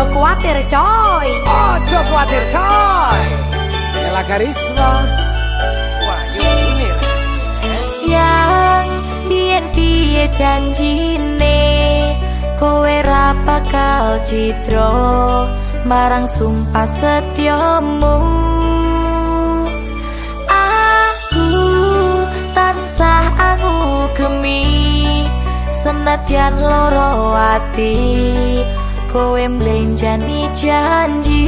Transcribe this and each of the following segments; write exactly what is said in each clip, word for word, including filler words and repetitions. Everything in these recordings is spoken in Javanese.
Ojo kuatir coy, ojo kuatir coy. Ella Karisma, Wahyu Munir. Yang biyen piye janjine kowe ra bakal citra marang sumpah setyamu. Aku tansah angugemi senadyan loro ati kowe mlenjani janji.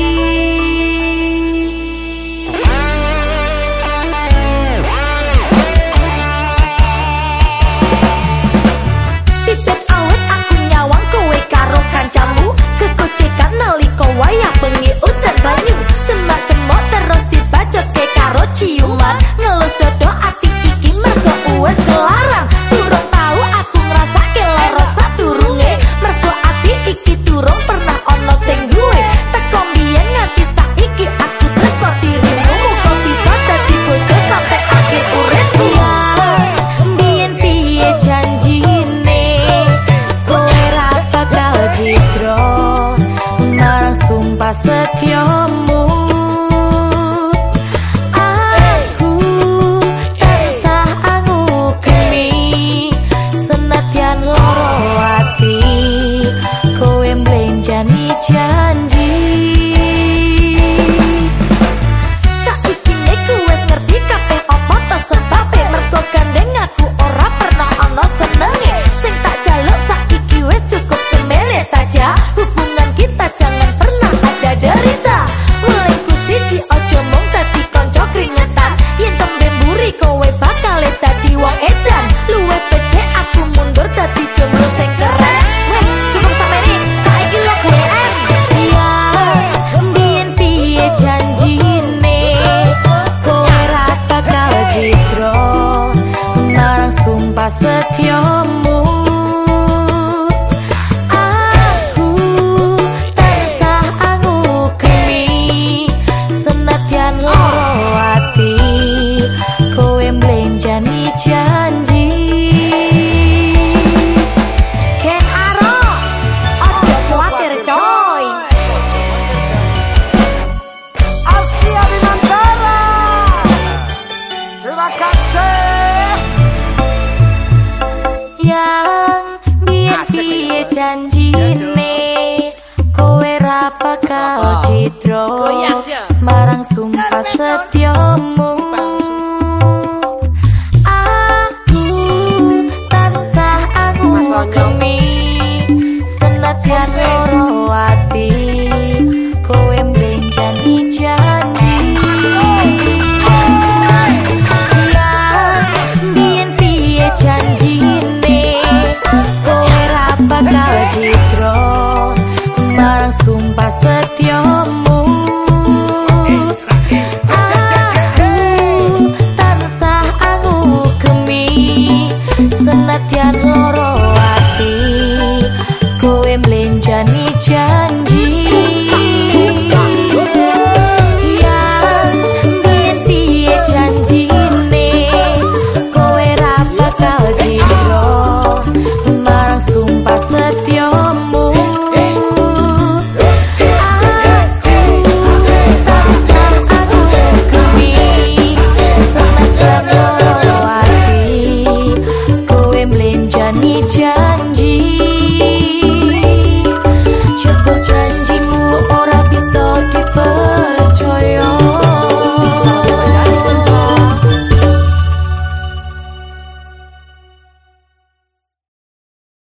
Wayah bengi udan banyu temak-temok terus dibacot ke karo ciuman ngelus dodo ati iki mergo uwes kelaran durung tau aku ngrasake lara sadurunge mergo ati iki durung pernah ono sing duwe teko mbiyen nganti saiki aku tresno dirimu muga bisa dadi bojo sampe akhir uripku. Mbiyen piye janjine kowe ra bakal citra marang sumpah setyamu. Aku tansah angugemi senadyan loro ati kowe mlenjani janji. Saiki nek wis ngerti kabeh